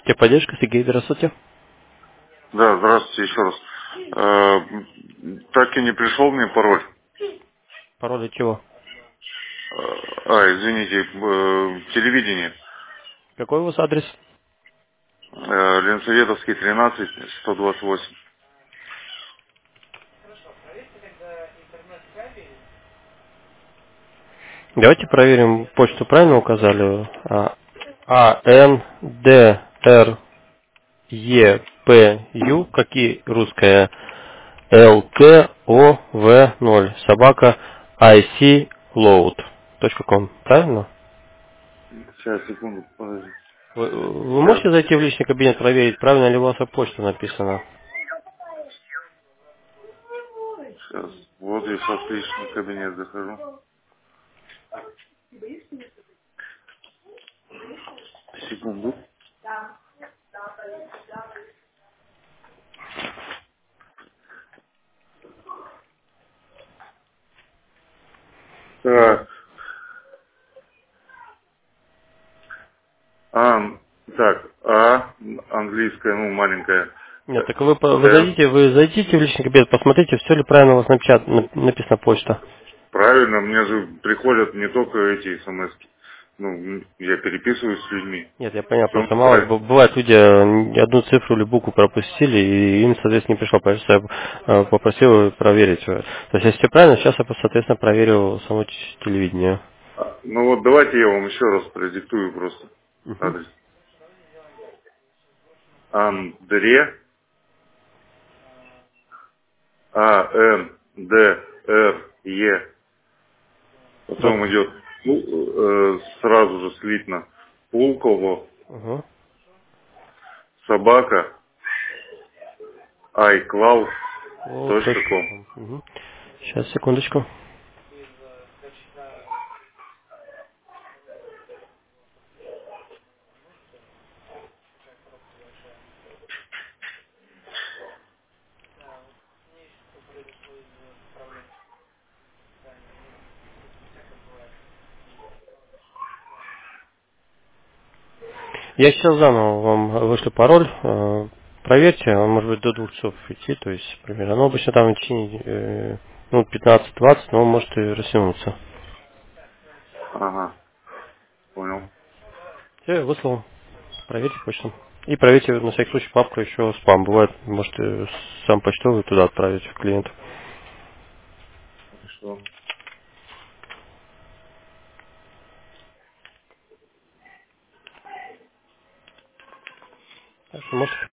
Техподдержка, Сергей, здравствуйте. Да, здравствуйте еще раз. Так и не пришел мне пароль. Пароль от чего? Извините, телевидение. Какой у вас адрес? Ленсоветовский, 13, 128. Давайте проверим, почту правильно указали. Н, Д, Р, Е, П, Ю, какие русская, Л, К, О, В, 0, собака, icloud.com. Правильно? Сейчас, секунду, подожди. Вы Сейчас, можете зайти в личный кабинет, проверить, правильно ли у вас почта написана? сейчас. Вот я сейчас в личный кабинет захожу. Секунду. Так, так, английская, ну, маленькая. Нет, так вы, Н. вы зайдите в личный кабинет, посмотрите, все ли правильно у вас написана почта. Правильно, мне же приходят не только эти смс. Ну, я переписываюсь с людьми. Нет, я понял, Все просто мало ли, правильно. бывает, люди одну цифру или букву пропустили, и им, соответственно, не пришло, поэтому я попросил проверить. То есть, если все правильно, сейчас я, соответственно, проверю само телевидение. Ну вот давайте я вам еще раз продиктую просто Мгм. адрес. Андре, Андре, Вот. потом идет сразу же слитно Пулково, Угу. собака, Вот, точка iCloud.com. ком. Угу. Сейчас, секундочку. Я сейчас заново вам вышлю пароль. Проверьте, он может быть до 2 часов идти, то есть примерно. Ну, обычно там в течение минут 15-20, но он может и растянуться. Ага, понял. Все, я выслал. Проверьте почту. И проверьте на всякий случай папку еще спам. Бывает, может сам почтовый туда отправить клиенту. Хорошо. Так что можете